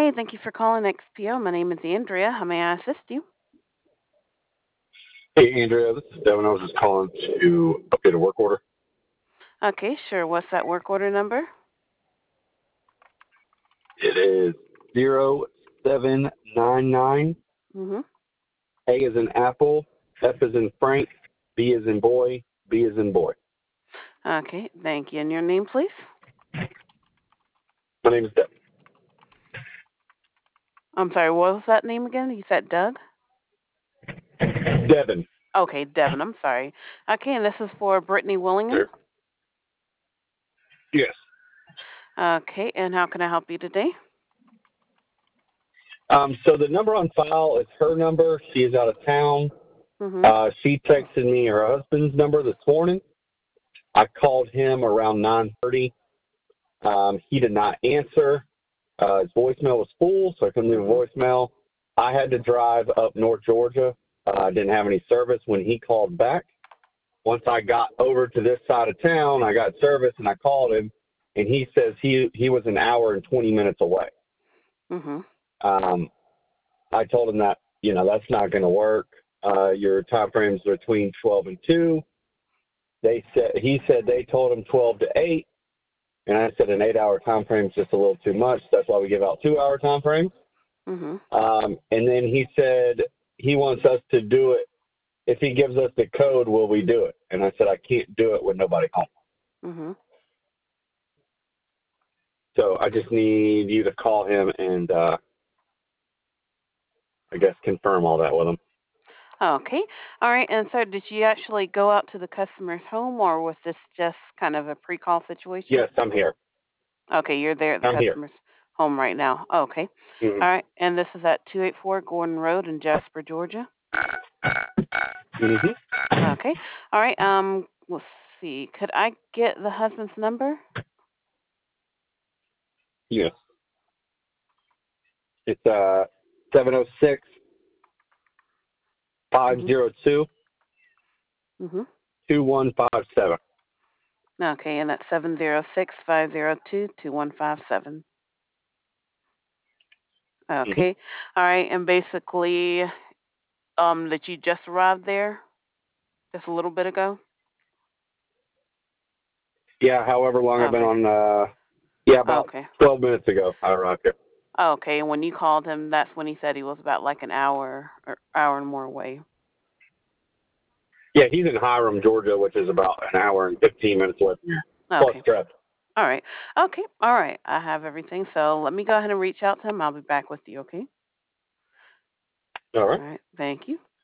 Hey, thank you for calling XPO. My name is Andrea. How may I assist you? Hey, Andrea, this is Devin. I was just calling to update a work order. Okay, sure. What's that work order number? It is 0799. Mm-hmm. A is in Apple, F is in Frank, B is in boy, B is in boy. Okay, thank you. And your name, please? My name is Devin. I'm sorry, what was that name again? You said Doug? Devin. Okay, Devin. I'm sorry. Okay, and this is for Brittany Willingham. Sure. Yes. Okay, and how can I help you today? So the number on file is her number. She is out of town. Mm-hmm. She texted me her husband's number this morning. I called him around 9:30. He did not answer. His voicemail was full, so I couldn't leave a voicemail. I had to drive up North Georgia. I didn't have any service when he called back. Once I got over to this side of town, I got service and I called him, and he says he was an hour and 20 minutes away. Mm-hmm. I told him that, that's not going to work. Your time frame's between 12 and 2. He said they told him 12 to 8, and I said an 8-hour time frame is just a little too much. That's why we give out 2-hour time frames. Mm-hmm. And then he said he wants us to do it. If he gives us the code, will we do it? And I said, I can't do it with nobody home. Mm-hmm. So I just need you to call him and, I guess, confirm all that with him. Okay. All right. And so did you actually go out to the customer's home, or was this just kind of a pre-call situation? Yes, I'm here. Okay, you're there at the I'm here. customer's home right now. Okay. Mm-hmm. All right. And this is at 284 Gordon Road in Jasper, Georgia. Mm-hmm. Okay. All right. Let's see. Could I get the husband's number? Yes. It's 706 Mhm. 502 Mhm. 2157. Okay, and that's 706-502-2157. Mm-hmm. Okay. All right. And basically, that you just arrived there just a little bit ago. Yeah, however long I've been Okay. on, about Okay. 12 minutes ago, I arrived here. Okay. And when you called him, that's when he said he was about like an hour or hour and more away. Yeah, he's in Hiram, Georgia, which is about an hour and 15 minutes away from here, plus Okay. traffic. All right. Okay. All right. I have everything. So let me go ahead and reach out to him. I'll be back with you. Okay. All right. All right. Thank you.